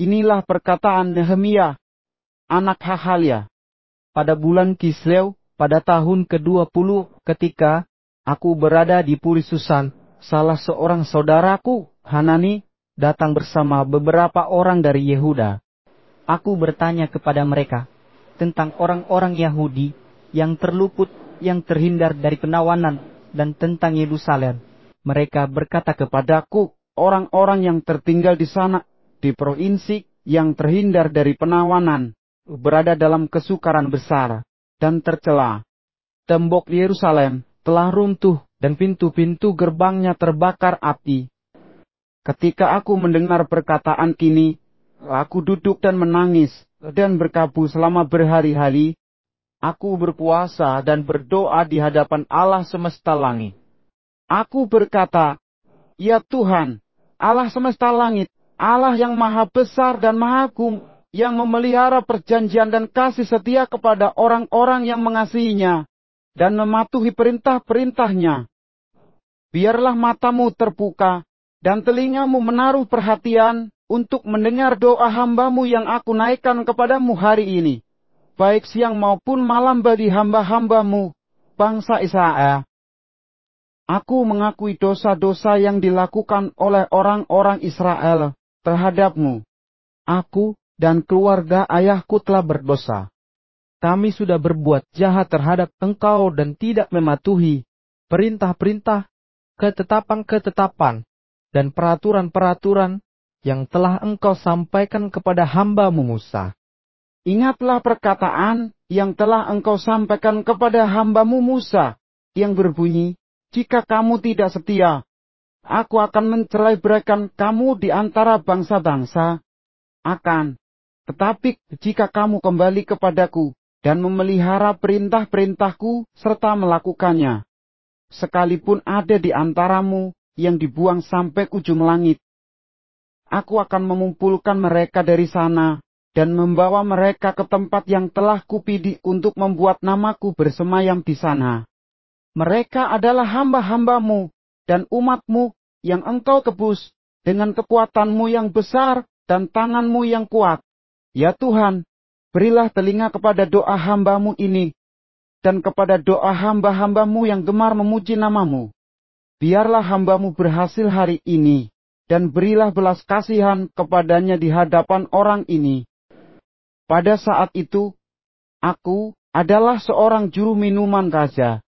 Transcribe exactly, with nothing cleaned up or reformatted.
inilah perkataan Nehemia, anak Hahalia. Pada bulan Kisleu, pada tahun kedua puluh, ketika aku berada di Puri Susan, salah seorang saudaraku, Hanani, datang bersama beberapa orang dari Yehuda. Aku bertanya kepada mereka tentang orang-orang Yahudi yang terluput, yang terhindar dari penawanan, dan tentang Yerusalem. Mereka berkata kepadaku, orang-orang yang tertinggal di sana, di provinsi yang terhindar dari penawanan, berada dalam kesukaran besar dan tercela. Tembok Yerusalem telah runtuh dan pintu-pintu gerbangnya terbakar api. Ketika aku mendengar perkataan ini, aku duduk dan menangis dan berkabung selama berhari-hari. Aku berpuasa dan berdoa di hadapan Allah semesta langit. Aku berkata, "Ya Tuhan, Allah semesta langit, Allah yang maha besar dan maha agung, yang memelihara perjanjian dan kasih setia kepada orang-orang yang mengasihinya dan mematuhi perintah-perintahnya. Biarlah matamu terbuka dan telingamu menaruh perhatian untuk mendengar doa hambamu yang aku naikkan kepadamu hari ini, baik siang maupun malam bagi hamba-hambamu, bangsa Israel. Aku mengakui dosa-dosa yang dilakukan oleh orang-orang Israel terhadapmu. Aku dan keluarga ayahku telah berdosa. Kami sudah berbuat jahat terhadap engkau dan tidak mematuhi perintah-perintah, ketetapan-ketetapan, dan peraturan-peraturan yang telah engkau sampaikan kepada hambamu Musa. Ingatlah perkataan yang telah engkau sampaikan kepada hambamu Musa, yang berbunyi, jika kamu tidak setia, aku akan mencerai-beraikan kamu di antara bangsa-bangsa. Akan tetapi jika kamu kembali kepadaku dan memelihara perintah-perintahku serta melakukannya, sekalipun ada di antaramu yang dibuang sampai ujung langit, aku akan mengumpulkan mereka dari sana dan membawa mereka ke tempat yang telah kupilih untuk membuat namaku bersemayam di sana. Mereka adalah hamba-hambamu dan umatmu yang engkau tebus dengan kekuatanmu yang besar dan tanganmu yang kuat. Ya Tuhan, berilah telinga kepada doa hambamu ini, dan kepada doa hamba-hambamu yang gemar memuji namamu. Biarlah hambamu berhasil hari ini, dan berilah belas kasihan kepadanya di hadapan orang ini. Pada saat itu, aku adalah seorang juru minuman raja,